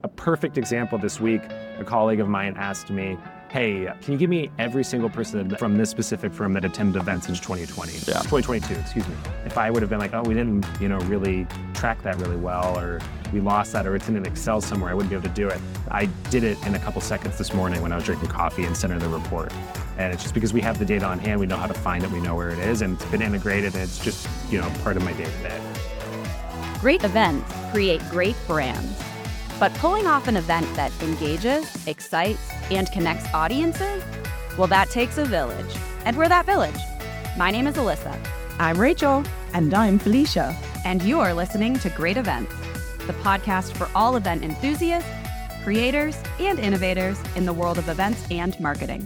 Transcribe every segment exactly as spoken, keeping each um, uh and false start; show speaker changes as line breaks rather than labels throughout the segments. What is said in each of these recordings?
A perfect example this week, a colleague of mine asked me, hey, can you give me every single person from this specific firm that attended events in twenty twenty?
Yeah.
twenty twenty-two, excuse me. If I would have been like, oh, we didn't, you know, really track that really well, or we lost that, or it's in an Excel somewhere, I wouldn't be able to do it. I did it in a couple seconds this morning when I was drinking coffee and sent her the report. And it's just because we have the data on hand, we know how to find it, we know where it is, and it's been integrated, and it's just, you know, part of my day-to-day.
Great events create great brands. But pulling off an event that engages, excites, and connects audiences, well, that takes a village. And we're that village. My name is Alyssa.
I'm Rachel. And I'm Felicia.
And you're listening to Great Events, the podcast for all event enthusiasts, creators, and innovators in the world of events and marketing.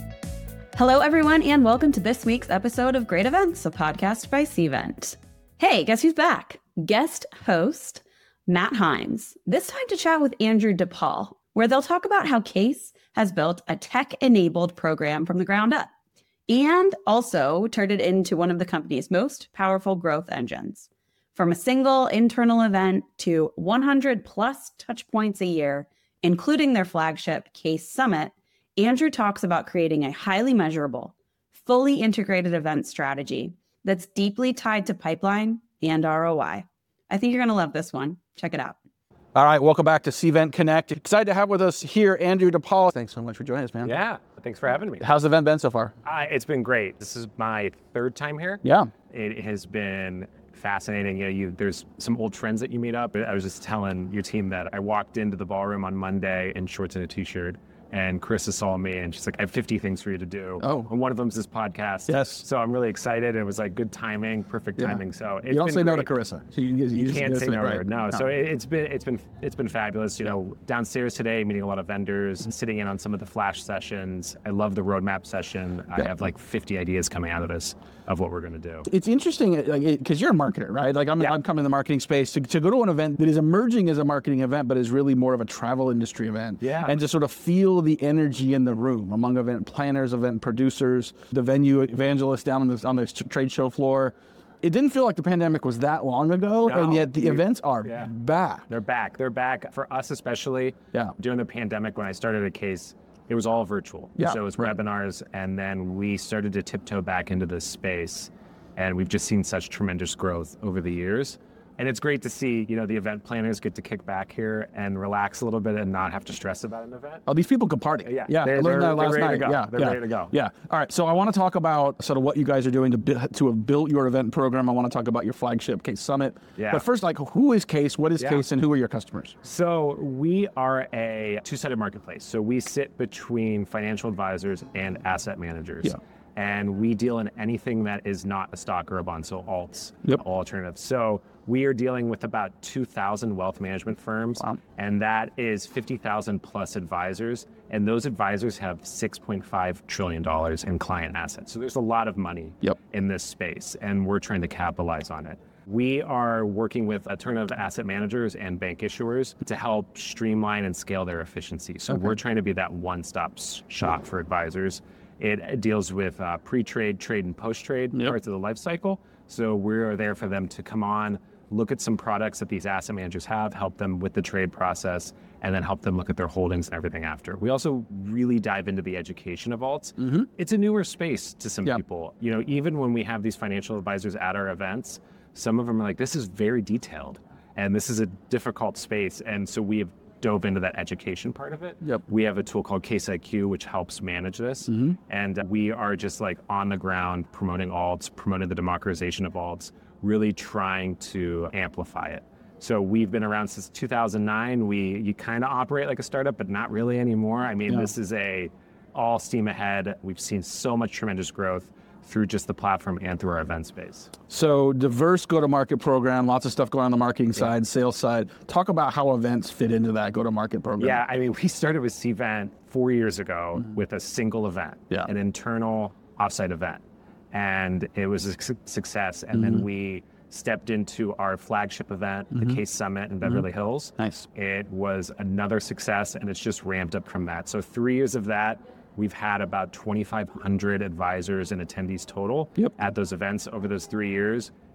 Hello, everyone, and welcome to this week's episode of Great Events, a podcast by Cvent. Hey, guess who's back? Guest host Matt Himes, this time to chat with Andrew DePaul, where they'll talk about how Case has built a tech-enabled program from the ground up, and also turned it into one of the company's most powerful growth engines. From a single internal event to one hundred plus touch points a year, including their flagship Case Summit, Andrew talks about creating a highly measurable, fully integrated event strategy that's deeply tied to pipeline and R O I. I think you're going to love this one. Check it out.
All right, welcome back to Cvent Connect. Excited to have with us here Andrew DePaul. Thanks so much for joining us, man.
Yeah, thanks for having me.
How's the event been so far?
Uh, it's been great. This is my third time here.
Yeah.
It has been fascinating. You know, you, there's some old friends that you meet up. I was just telling your team that I walked into the ballroom on Monday in shorts and a t-shirt, and Carissa saw me and she's like, I have fifty things for you to do.
Oh.
And one of them's this podcast.
Yes.
So I'm really excited. It was like good timing, perfect
Yeah.
timing. So it's
You don't
been
say no to
great.
Carissa. You, you,
You,
just-
can't
just
say no to
right.
her. No. So it, it's been it's been it's been fabulous. You know, downstairs today, meeting a lot of vendors, sitting in on some of the flash sessions. I love the roadmap session. I
Yeah.
have like fifty ideas coming out of this of what we're going to do.
It's interesting because like, you're a marketer, right? Like I'm,
Yeah.
I'm coming in the marketing space to, to go to an event that is emerging as a marketing event, but is really more of a travel industry event.
Yeah.
And to sort of feel the energy in the room among event planners, event producers, the venue evangelists down on the, on the trade show floor. It didn't feel like the pandemic was that long ago,
No,
and yet the
you-
events are
yeah.
back.
They're back. They're back for us, especially.
Yeah.
During the pandemic, when I started a Case, it was all virtual.
Yeah,
So it was
right.
webinars, and then we started to tiptoe back into this space, and we've just seen such tremendous growth over the years. And it's great to see, you know, the event planners get to kick back here and relax a little bit and not have to stress about an event.
Oh, these people can party.
Yeah,
yeah.
they're-
I learned
they're-
that last
they're ready
night.
to go.
Yeah,
They're
yeah.
ready to go.
Yeah. All right. So I want to talk about sort of what you guys are doing to bu- to have built your event program. I want to talk about your flagship Case Summit.
Yeah.
But first, like, who is Case? What is
Yeah.
Case, and who are your customers?
So we are a two-sided marketplace. So we sit between financial advisors and asset managers.
Yeah.
And we deal in anything that is not a stock or a bond, so alts,
Yep.
all alternatives. So we are dealing with about two thousand wealth management firms,
Wow.
and that is fifty thousand plus advisors. And those advisors have six point five trillion dollars in client assets. So there's a lot of money
Yep.
in this space, and we're trying to capitalize on it. We are working with alternative asset managers and bank issuers to help streamline and scale their efficiency. So
Okay.
we're trying to be that one-stop s- shop for advisors. It deals with uh, pre-trade, trade, and post-trade
Yep.
parts of the life cycle. So we're there for them to come on, look at some products that these asset managers have, help them with the trade process, and then help them look at their holdings and everything after. We also really dive into the education of alts.
Mm-hmm.
It's a newer space to some
Yeah.
people. You know, even when we have these financial advisors at our events, some of them are like, this is very detailed, and this is a difficult space. And so we have dove into that education part of it.
Yep.
We have a tool called Case I Q, which helps manage this.
Mm-hmm.
And we are just like on the ground promoting alts, promoting the democratization of alts, really trying to amplify it. So we've been around since two thousand nine. We you kind of operate like a startup, but not really anymore. I mean,
Yeah.
this is a all steam ahead. We've seen so much tremendous growth through just the platform and through our event space.
So diverse go-to-market program, lots of stuff going on the marketing side, sales side. Talk about how events fit into that go-to-market program.
Yeah, I mean, we started with Cvent four years ago with a single event,
Yeah.
an internal offsite event. And it was a su- success. And then we stepped into our flagship event, the Case Summit in Beverly Hills.
Nice.
It was another success, and it's just ramped up from that. So three years of that, we've had about twenty-five hundred advisors and attendees total
Yep.
at those events over those three years.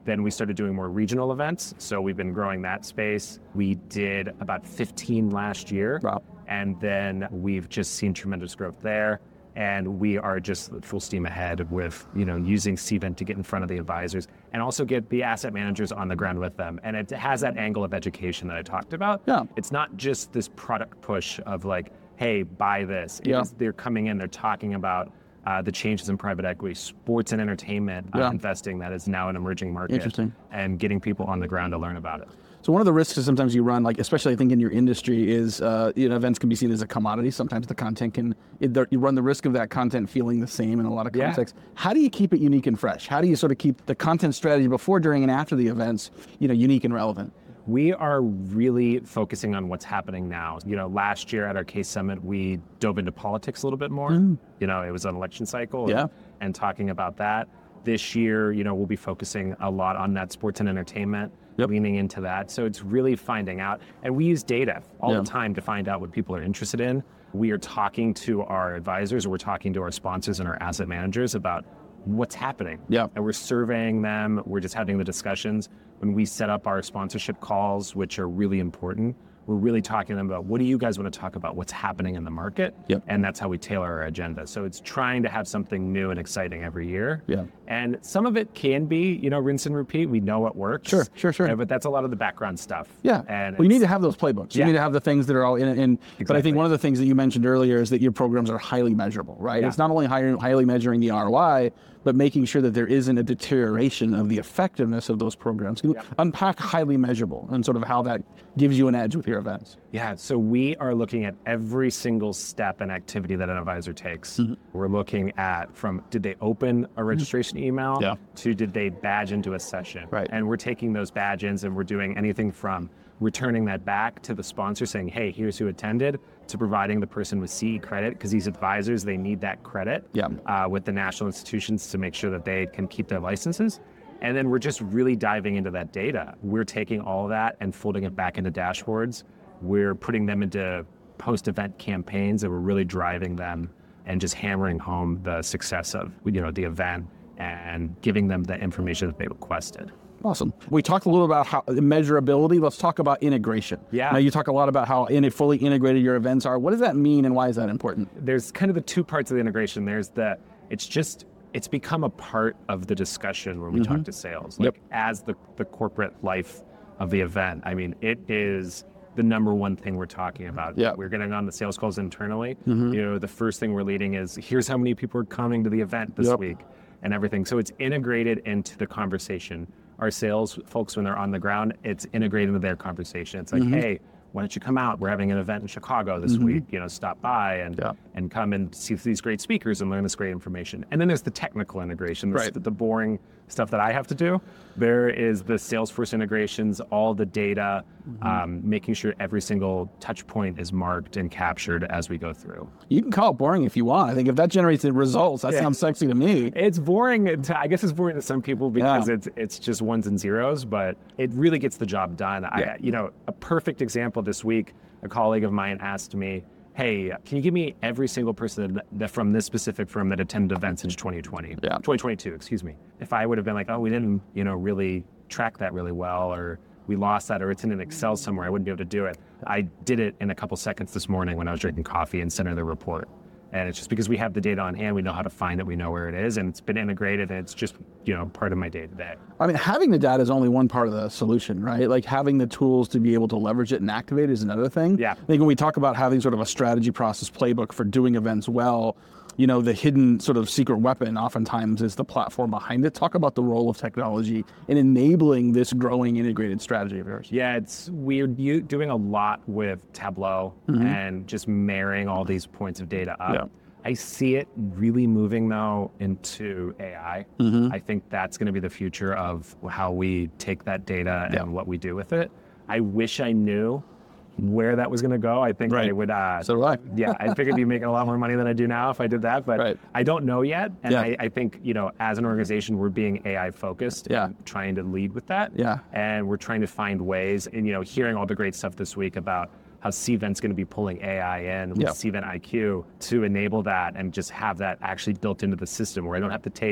Then we started doing more regional events. So we've been growing that space. We did about fifteen last year.
Wow.
And then we've just seen tremendous growth there. And we are just full steam ahead with, you know, using Cvent to get in front of the advisors and also get the asset managers on the ground with them. And it has that angle of education that I talked about.
Yeah.
It's not just this product push of like, hey, buy this. It
Yeah.
is, they're coming in, they're talking about uh, the changes in private equity, sports and entertainment uh,
Yeah.
investing that is now an emerging market.
Interesting.
And getting people on the ground to learn about it.
So one of the risks is sometimes you run, like especially I think in your industry, is uh, you know, events can be seen as a commodity. Sometimes the content can, it, you run the risk of that content feeling the same in a lot of
Yeah.
contexts. How do you keep it unique and fresh? How do you sort of keep the content strategy before, during, and after the events, you know, unique and relevant?
We are really focusing on what's happening now. You know, last year at our Case Summit, we dove into politics a little bit more.
Mm.
You know, it was an election cycle
Yeah.
and, and talking about that. This year, you know, we'll be focusing a lot on that sports and entertainment,
Yep.
leaning into that. So it's really finding out. And we use data all
Yeah.
the time to find out what people are interested in. We are talking to our advisors, or we're talking to our sponsors and our asset managers about what's happening.
Yeah.
And we're surveying them. We're just having the discussions. When we set up our sponsorship calls, which are really important, we're really talking to them about what do you guys want to talk about, what's happening in the market,
Yep.
and that's how we tailor our agenda. So it's trying to have something new and exciting every year.
Yeah.
And some of it can be, you know, rinse and repeat. We know what works.
Sure, sure, sure.
Uh, but that's a lot of the background stuff.
Yeah,
And
well, you need
it's-
to have those playbooks. You
Yeah.
need to have the things that are all in it. In, But I
Exactly.
think one of the things that you mentioned earlier is that your programs are highly measurable, right?
Yeah.
It's not only high, highly measuring the R O I, but making sure that there isn't a deterioration of the effectiveness of those programs. Can you
Yeah.
unpack highly measurable and sort of how that gives you an edge with your events?
Yeah, so we are looking at every single step and activity that an advisor takes.
Mm-hmm.
We're looking at from did they open a registration email
Yeah.
to did they badge into a session.
Right.
And we're taking those badge ins and we're doing anything from returning that back to the sponsor saying, hey, here's who attended, to providing the person with C E credit, because these advisors, they need that credit
Yeah.
uh, with the national institutions to make sure that they can keep their licenses. And then we're just really diving into that data. We're taking all of that and folding it back into dashboards. We're putting them into post-event campaigns, and we're really driving them and just hammering home the success of, you know, the event and giving them the information that they requested.
Awesome. We talked a little about how measurability. Let's talk about integration.
Yeah.
Now you talk a lot about how in fully integrated your events are. What does that mean, and why is that important?
There's kind of the two parts of the integration. There's the, it's just, it's become a part of the discussion when we talk to sales, like
Yep.
as the, the corporate life of the event. I mean, it is the number one thing we're talking about.
Yeah.
We're getting on the sales calls internally. You know, the first thing we're leading is, here's how many people are coming to the event this
Yep.
week and everything. So it's integrated into the conversation. Our sales folks, when they're on the ground, it's integrated into their conversation. It's like, hey, why don't you come out? We're having an event in Chicago this week, you know, stop by and
Yeah.
and come and see these great speakers and learn this great information. And then there's the technical integration, the,
Right.
the boring stuff that I have to do. There is the Salesforce integrations, all the data, um, making sure every single touch point is marked and captured as we go through.
You can call it boring if you want. I think if that generates the results, that
Yeah.
sounds sexy to me.
It's boring. To, I guess it's boring to some people because
Yeah.
it's it's just ones and zeros, but it really gets the job done.
Yeah.
I, you know, a perfect example this week, a colleague of mine asked me, hey, can you give me every single person that, that from this specific firm that attended events in twenty twenty,
Yeah.
twenty twenty-two, excuse me. If I would have been like, oh, we didn't, you know, really track that really well, or we lost that, or it's in an Excel somewhere, I wouldn't be able to do it. I did it in a couple seconds this morning when I was drinking coffee and sent her the report. And it's just because we have the data on hand, we know how to find it, we know where it is, and it's been integrated, and it's just, you know, part of my day to day.
I mean, having the data is only one part of the solution, right? Like having the tools to be able to leverage it and activate it is another thing.
Yeah.
I think when we talk about having sort of a strategy process playbook for doing events well, you know, the hidden sort of secret weapon oftentimes is the platform behind it. Talk about the role of technology in enabling this growing integrated strategy of yours.
Yeah, it's we're u- doing a lot with Tableau and just marrying all these points of data up.
Yeah.
I see it really moving though into A I. I think that's going to be the future of how we take that data
Yeah.
and what we do with it. I wish I knew where that was going to go. I think
Right.
I would. Uh,
So do I.
yeah, I think I'd be making a lot more money than I do now if I did that, but
Right.
I don't know yet. And
Yeah.
I, I think, you know, as an organization, we're being A I focused,
Yeah.
and trying to lead with that.
Yeah.
And we're trying to find ways, and, you know, hearing all the great stuff this week about how Cvent's going to be pulling A I in with
Yeah.
Cvent I Q to enable that and just have that actually built into the system where I don't have to take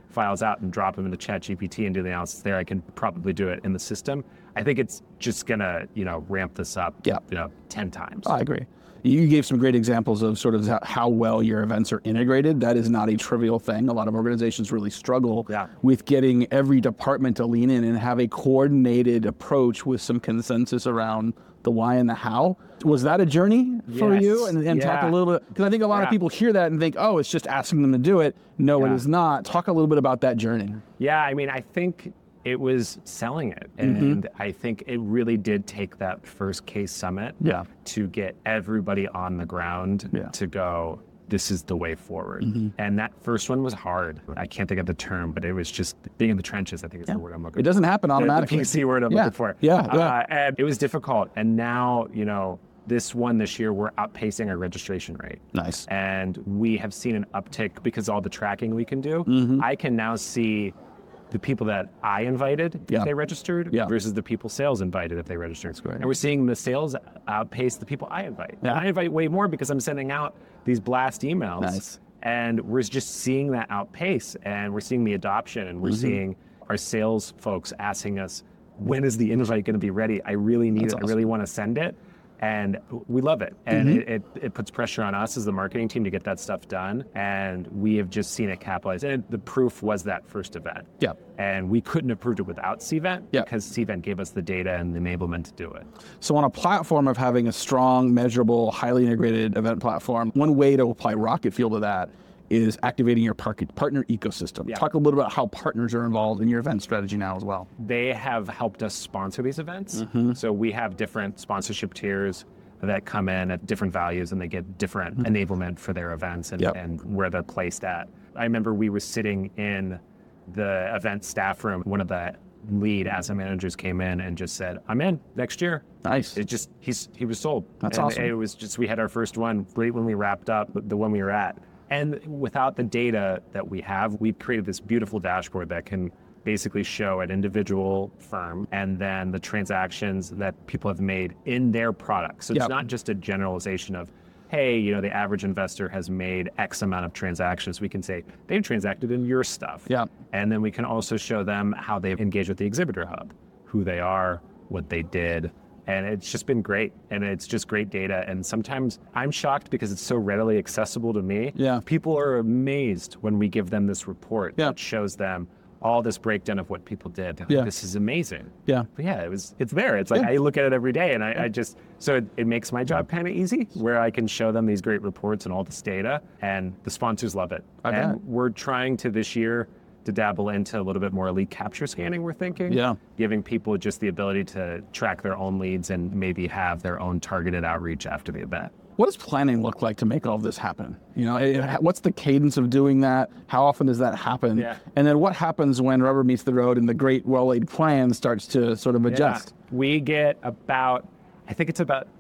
files out and drop them into ChatGPT and do the analysis there, I can probably do it in the system. I think it's just gonna, you know, ramp this up,
Yeah.
you know, ten times.
I agree. You gave some great examples of sort of how well your events are integrated. That is not a trivial thing. A lot of organizations really struggle
Yeah.
with getting every department to lean in and have a coordinated approach with some consensus around the why and the how. Was that a journey for
Yes.
you? And, and talk a
Yeah.
little bit, because I think a lot of
Yeah.
people hear that and think, oh, it's just asking them to do it. No, it
Yeah.
is not. Talk a little bit about that journey.
Yeah, I mean, I think it was selling it. And I think it really did take that first case summit
Yeah.
to get everybody on the ground
Yeah.
to go, this is the way forward. And that first one was hard. I can't think of the term, but it was just being in the trenches, I think is the word I'm looking for.
It doesn't happen
The-
automatically.
The P C word I'm
Yeah.
looking for.
Yeah, yeah.
Uh, and it was difficult. And now, you know, this one this year, we're outpacing our registration rate.
Nice.
And we have seen an uptick because all the tracking we can do.
Mm-hmm.
I can now see the people that I invited
Yeah.
if they registered
Yeah.
versus the people sales invited if they registered.
great.
And we're seeing the sales outpace the people I invite.
Yeah.
And I invite way more because I'm sending out these blast emails.
Nice.
And we're just seeing that outpace, and we're seeing the adoption, and we're
Mm-hmm.
seeing our sales folks asking us, when is the invite going to be ready? I really need
That's
it.
awesome.
I really want to send it. And we love it. And
Mm-hmm.
it, it, it puts pressure on us as the marketing team to get that stuff done. And we have just seen it capitalize. And the proof was that first event.
Yeah.
And we couldn't have proved it without Cvent
Yeah.
because Cvent gave us the data and the enablement to do it.
So on a platform of having a strong, measurable, highly integrated event platform, one way to apply Rocket Fuel to that is activating your par- partner ecosystem.
Yeah.
Talk a little bit about how partners are involved in your event strategy now as well.
They have helped us sponsor these events.
Mm-hmm.
So we have different sponsorship tiers that come in at different values, and they get different enablement for their events and,
Yep.
and where they're placed at. I remember we were sitting in the event staff room. One of the lead asset managers came in and just said, I'm in next year.
Nice.
It just, he's he was sold.
That's
and
awesome.
It was just, we had our first one right when we wrapped up, the one we were at. And without the data that we have, we've created this beautiful dashboard that can basically show an individual firm and then the transactions that people have made in their products. So it's
Yep.
not just a generalization of, hey, you know, the average investor has made X amount of transactions. We can say they've transacted in your stuff.
Yep.
And then we can also show them how they've engaged with the exhibitor hub, who they are, what they did. And it's just been great. And it's just great data. And sometimes I'm shocked because it's so readily accessible to me.
Yeah.
People are amazed when we give them this report
Yeah.
that shows them all this breakdown of what people did. They're like,
Yeah.
this is amazing.
Yeah.
But yeah, it was. It's there. It's like
Yeah.
I look at it every day, and I, I just so it, it makes my job kind of easy, where I can show them these great reports and all this data, and the sponsors love it.
I
and
bet.
we're trying to this year to dabble into a little bit more elite capture scanning. We're thinking,
Yeah.
giving people just the ability to track their own leads and maybe have their own targeted outreach after the event.
What does planning look like to make all of this happen? You know, it, what's the cadence of doing that? How often does that happen?
Yeah.
And then what happens when rubber meets the road and the great well-laid plan starts to sort of adjust?
Yeah. We get about, I think it's about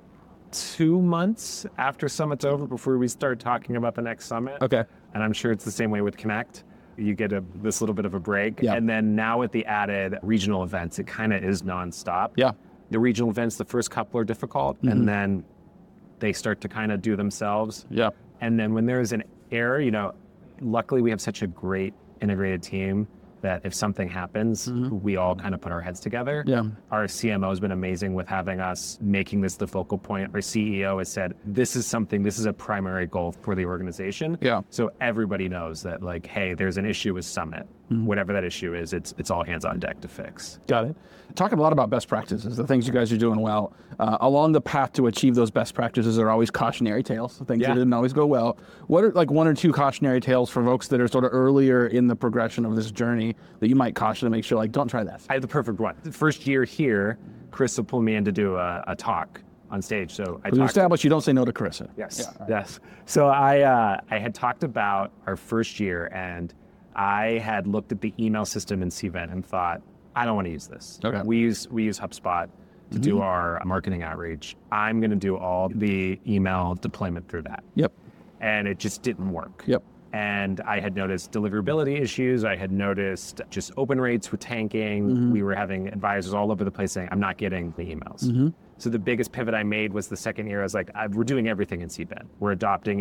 two months after Summit's over before we start talking about the next summit.
Okay.
And I'm sure it's the same way with Connect. You get a, this little bit of a break.
Yeah.
And then now with the added regional events, it kind of is nonstop.
Yeah.
The regional events, the first couple are difficult,
Mm-hmm.
and then they start to kind of do themselves.
Yeah.
And then when there's an error, you know, luckily we have such a great integrated team that if something happens, we all kind of put our heads together.
Mm-hmm. Yeah.
Our C M O has been amazing with having us making this the focal point. Our C E O has said, this is something, this is a primary goal for the organization.
Yeah.
So everybody knows that, like, hey, there's an issue with Summit.
Mm-hmm.
Whatever that issue is, it's it's all hands on deck to fix.
Got it. Talking a lot about best practices, the things you guys are doing well. Uh, along the path to achieve those best practices are always cautionary tales, things
Yeah.
that didn't always go well. What are like one or two cautionary tales for folks that are sort of earlier in the progression of this journey that you might caution to make sure, like, don't try that?
I have the perfect one. The first year here, Chris will pull me in to do a, a talk on stage. So I
We
talked.
established you don't say no to Carissa.
Yes,
Yeah.
yes. So I uh, I had talked about our first year, and I had looked at the email system in Cvent and thought, I don't want to use this.
Okay.
We use we use HubSpot to do our marketing outreach. I'm going to do all the email deployment through that.
Yep.
And it just didn't work.
Yep.
And I had noticed deliverability issues. I had noticed just open rates were tanking. We were having advisors all over the place saying, I'm not getting the emails. So the biggest pivot I made was the second year. I was like, I, we're doing everything in Cvent. We're adopting it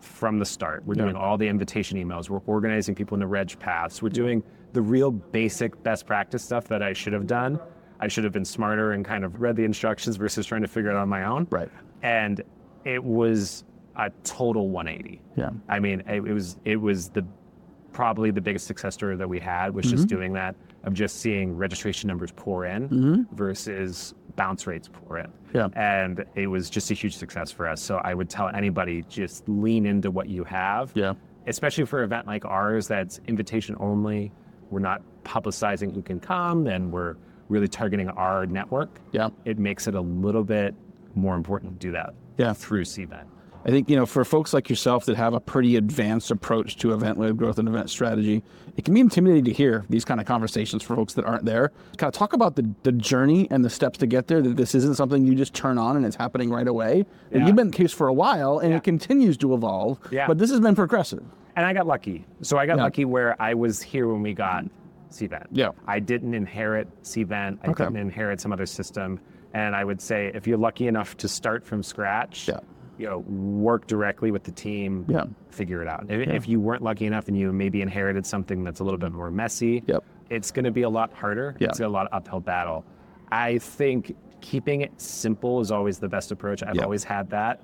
from the start. We're
Yeah.
doing all the invitation emails. We're organizing people into reg paths. We're doing the real basic best practice stuff that I should have done. I should have been smarter and kind of read the instructions versus trying to figure it out on my own.
Right.
And it was a total one eighty.
Yeah.
I mean, it, it was it was the probably the biggest success story that we had was just doing that, of just seeing registration numbers pour in
Mm-hmm.
versus bounce rates pour in.
Yeah.
And it was just a huge success for us. So I would tell anybody, just lean into what you have.
Yeah.
Especially for an event like ours that's invitation only. We're not publicizing who can come, and we're really targeting our network.
Yeah.
It makes it a little bit more important to do that
Yeah.
through C-Vent.
I think, you know, for folks like yourself that have a pretty advanced approach to event-led growth and event strategy, it can be intimidating to hear these kind of conversations for folks that aren't there. Kind of talk about the, the journey and the steps to get there, that this isn't something you just turn on and it's happening right away. And
Yeah.
you've been the case for a while, and
Yeah.
it continues to evolve,
Yeah.
but this has been progressive.
And I got lucky. So I got
Yeah.
lucky where I was here when we got C-Vent.
Yeah.
I didn't inherit C-Vent. I
Okay.
didn't inherit some other system. And I would say if you're lucky enough to start from scratch,
Yeah.
you know, work directly with the team,
Yeah.
figure it out. If, if you weren't lucky enough and you maybe inherited something that's a little bit more messy,
Yep.
it's going to be a lot harder.
Yeah.
It's a lot of uphill battle. I think keeping it simple is always the best approach. I've
Yeah.
always had that.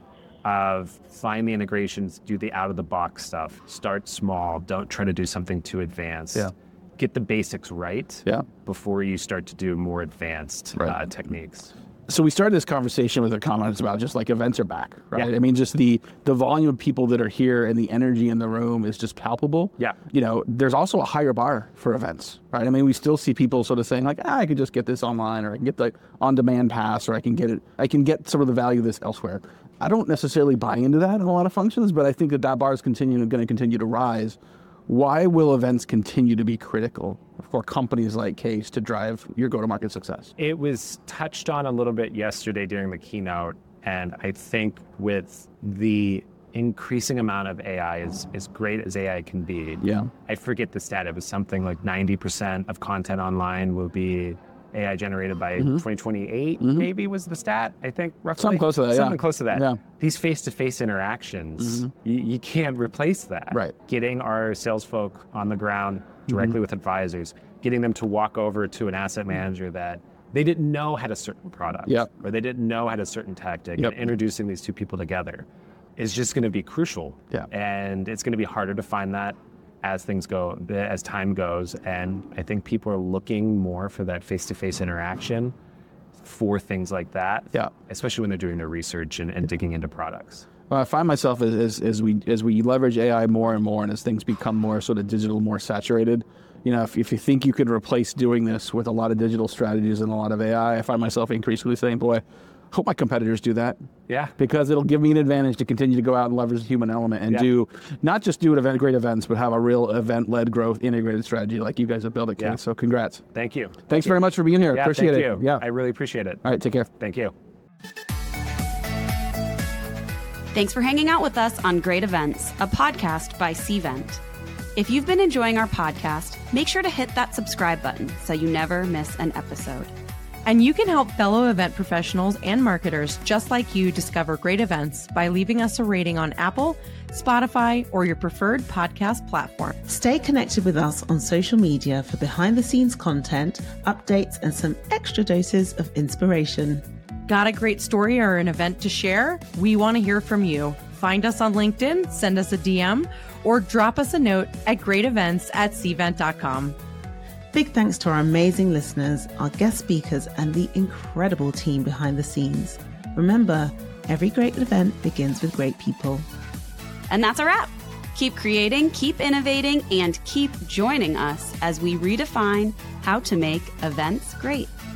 Of find the integrations, do the out of the box stuff, start small, don't try to do something too advanced.
Yeah.
Get the basics right
Yeah.
before you start to do more advanced
Right.
uh, techniques.
So we started this conversation with our comments about just like events are back, right?
Yeah.
I mean, just the the volume of people that are here and the energy in the room is just palpable.
Yeah.
You know, there's also a higher bar for events, right? I mean, we still see people sort of saying like, ah, I could just get this online, or I can get the on-demand pass, or I can get it, I can get some of the value of this elsewhere. I don't necessarily buy into that in a lot of functions, but I think that that bar is continuing, going to continue to rise. Why will events continue to be critical for companies like Case to drive your go-to-market success?
It was touched on a little bit yesterday during the keynote, and I think with the increasing amount of A I, as, as great as A I can be,
Yeah.
I forget the stat, it was something like ninety percent of content online will be A I generated by
Mm-hmm.
twenty twenty-eight, maybe was the stat, I think, roughly.
Something close to that, yeah.
Something close to that.
Yeah.
These face-to-face interactions, you, you can't replace that.
Right.
Getting our sales folk on the ground directly
Mm-hmm.
with advisors, getting them to walk over to an asset manager that they didn't know had a certain product,
Yep.
or they didn't know had a certain tactic,
Yep.
and introducing these two people together is just going to be crucial.
Yeah.
And it's going to be harder to find that as things go, as time goes. And I think people are looking more for that face-to-face interaction for things like that.
Yeah.
Especially when they're doing their research and, and digging into products.
Well, I find myself as, as as we as we leverage A I more and more, and as things become more sort of digital, more saturated. You know, if, if you think you could replace doing this with a lot of digital strategies and a lot of A I, I find myself increasingly saying, "Boy, hope my competitors do that."
Yeah.
Because it'll give me an advantage to continue to go out and leverage the human element and
Yeah.
do not just do event great events, but have a real event-led growth integrated strategy like you guys have built at Case.
Yeah.
So congrats.
Thank you.
Thanks very much for being here.
Yeah,
Appreciate
thank
it.
you.
Yeah.
I really appreciate it.
All right. Take care.
Thank you.
Thanks for hanging out with us on Great Events, a podcast by C-Vent. If you've been enjoying our podcast, make sure to hit that subscribe button so you never miss an episode.
And you can help fellow event professionals and marketers just like you discover great events by leaving us a rating on Apple, Spotify, or your preferred podcast platform.
Stay connected with us on social media for behind the scenes content, updates, and some extra doses of inspiration.
Got a great story or an event to share? We want to hear from you. Find us on LinkedIn, send us a D M, or drop us a note at great events at c vent dot com.
Big thanks to our amazing listeners, our guest speakers, and the incredible team behind the scenes. Remember, every great event begins with great people.
And that's a wrap. Keep creating, keep innovating, and keep joining us as we redefine how to make events great.